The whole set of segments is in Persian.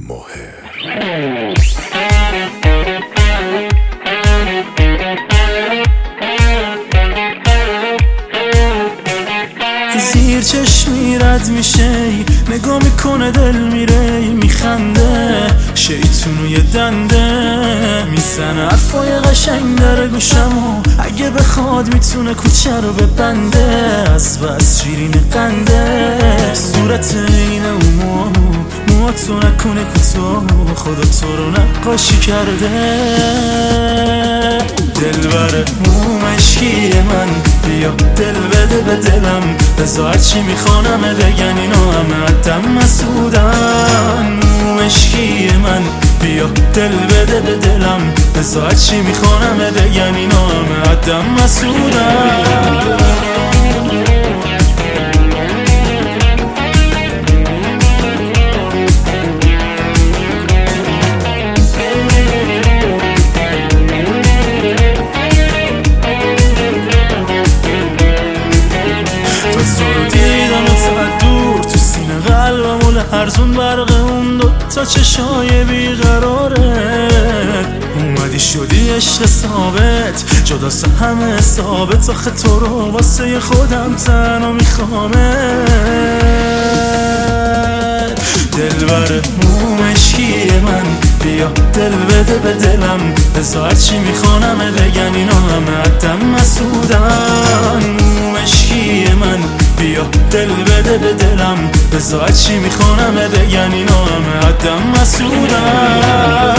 ماهر. زیر چشمی رد میشه، نگاه میکنه دل میره، میخنده شیطون یه دنده، میزنه حرفای قشنگ در گوشمو، اگه بخواد میتونه کوچه رو ببنده، از بس شیرین قنده، صورت اینه و موهاتو نکنه کوتاه، خدا تو رو نقاشی کرده، دلبر مشکی من بیا دل بده به دلم، بذار چی میخوانم بگن اینا همه عدم مسودن، مشکی من بیا دل بده به دلم، بذار چی میخوانم بگن اینا همه عدم مسودن. هرزون برق اون دوتا چشای بیقراره، اومدی شدی عشق ثابت، جداست همه ثابت، آخه تو رو واسه خودم تنها میخوامه، دلبر مشکی من بیا دل بده به دلم، بذار چی میخوانم بگن اینا همه عدم مسودن، مشکی من بیا دل بده به دلم، بذار چی میخوانم بگن اینا همه عدم مسودن.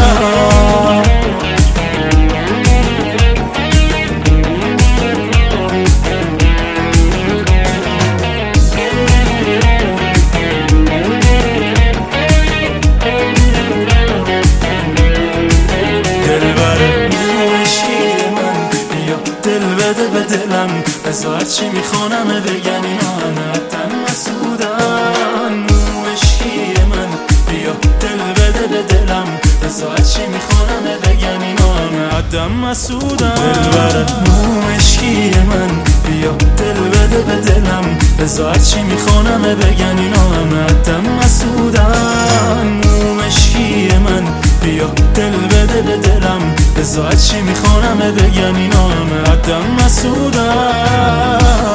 بده به دلم، بذار چی میخوانم بگن اینا همه عدم مسودن، مشکی من بیا دل بده به دلم، بذار چی میخوانم بگن اینا همه عدم مسودن، دلبر مشکی من بیا دل بده به دلم، بذار چی میخوانم بگن اینا همه عدم مسودن، مشکی من بیا دل بده به دلم، بذار چی میخوانم بگن اینا همه عدم مسودن.